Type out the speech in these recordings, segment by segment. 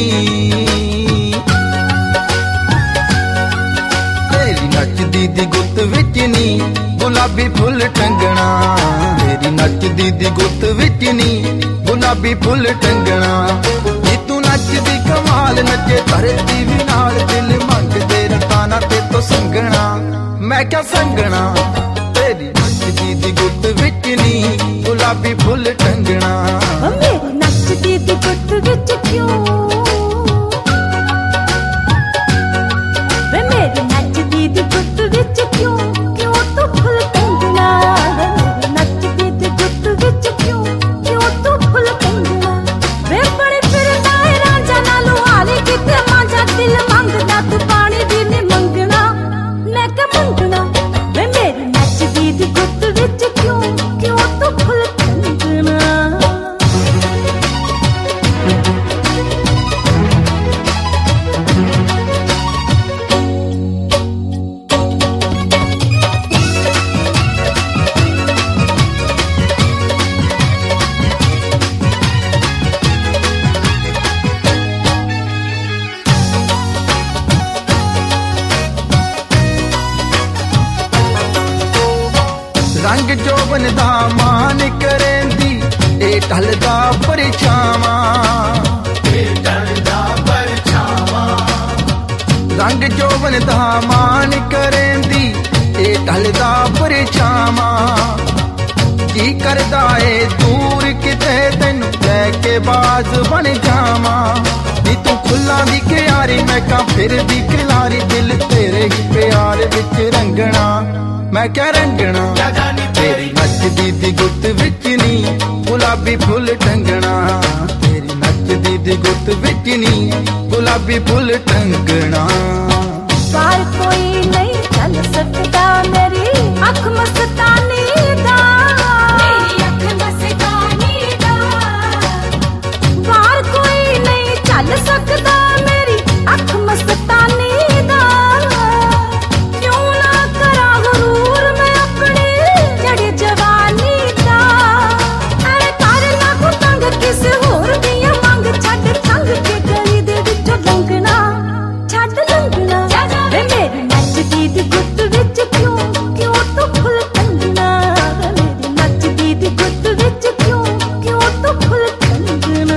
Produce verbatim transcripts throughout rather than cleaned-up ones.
तेरी नचदी दी गुत्त विच नी गुलाबी फुल टंगना, तेरी नचदी दी गुत्त विच नी गुलाबी फुल टंगना। नी तू नचदी कमाल नचे धरती भी नाल, दिल मंगदे रताना ते तो संगना, मैं क्या संगना। तेरी नचदी दी गुत्त विच नी गुलाबी फुल टंगना। मेरी नचदी दी गुत्त विच क्यों, वे मेरी नचदी दी गुत्त विच क्यों क्यों तू फुल टंगना। मेरी नचदी दी गुत्त विच क्यों क्यों तू फुल टंगना। वे बड़े फिरदा है रांझा नालू हाले किते मांझा, दिल मंगदा तू पानी भी नहीं मंगना, मैं क्या मंगना। वे मेरी नचदी दी गुत्त विच क्यों क्यों तू फुल टंगना। रंग जोबन दा मान करेंदी ए ढलदा परछावां, ए ढलदा परछावां। रंग जोबन दा मान करेंदी ए ढलदा परछावां। की करदा ए दूर किते तैनू लैके बाज बन जावां। नी तू फुल्लां दी क्यारी मैं कां फिर दी खिलारी, दिल तेरे ही प्यार विच रंगना, मैं क्या रंगना। तेरी नचदी दी गुत्त विच नी गुलाबी फुल टंगना, तेरी नचदी दी गुत्त विच नी गुलाबी फुल टंगना। पार कोई नहीं चल सकता मेरी अख मस्तानी दा, मेरी अख मस्तानी दा। पार कोई नहीं चल सकता मेरी अख मस्तानी दा। क्यों ना करा गुरूर मैं अपनी जड़ी जवानी दा। अरे कर ना को तंग किस होर दियां मंग, छड्ड तंग के गली दे विचों लंघना, छड्ड लंघना। वे मेरी नचदी दी गुत्त विच क्यों क्यों तू फुल टंगना। मेरी नचदी दी गुत्त विच क्यों क्यों तू फुल टंगना।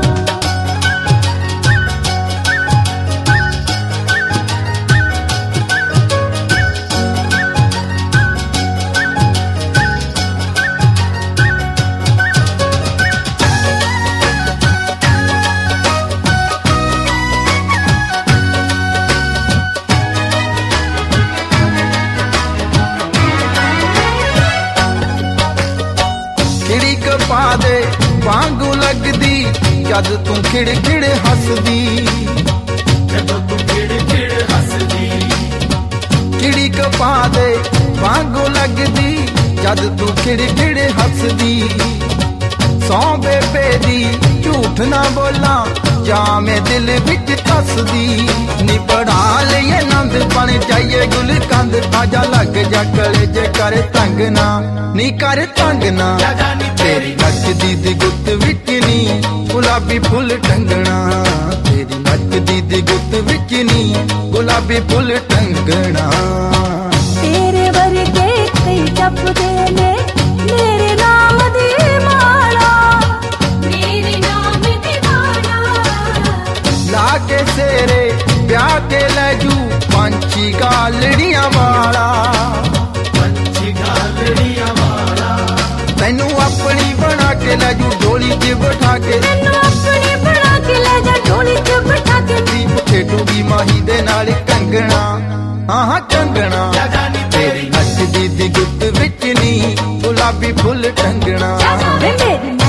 खिड़क पा दे वांगू लगदी जद तू खिड़ खिड़ हसदी, जद तू खिड़ खिड़ हसदी। खिड़क पा दे वांगू लगदी जद तू खिड़ खिड़ हसदी। सौ बेबे दी झूठ ना बोला जा मैं दिल विच धसदी। नी पढ़ा लईए नंद बन जाइए गुल कंद, आजा लग जा गले जे कर तंग ना, नी कर तंग ना। तेरी नचदी दी गुत्त विच नी गुलाबी फुल टंगना, तेरी नचदी दी गुत्त विच नी गुलाबी फुल टंगना। तेरे वर्गे कई जपदे ने मेरे नाम दी माला, मेरे नाम दी माला। लाके सेरे ब्याह के लजू पंछी गालड़ियां वाला, पंछी गालड़ियां वाला। तैनू अपनी बना के लजू डोली च बिठा के, तैनू अपनी बना के ले जा डोली च बिठा के। दीप खेडूगी माही दे नाल कंगना, आहा कंगना। तेरी नचदी दी गुत्त विच नी गुलाबी फुल टंगना। मेरी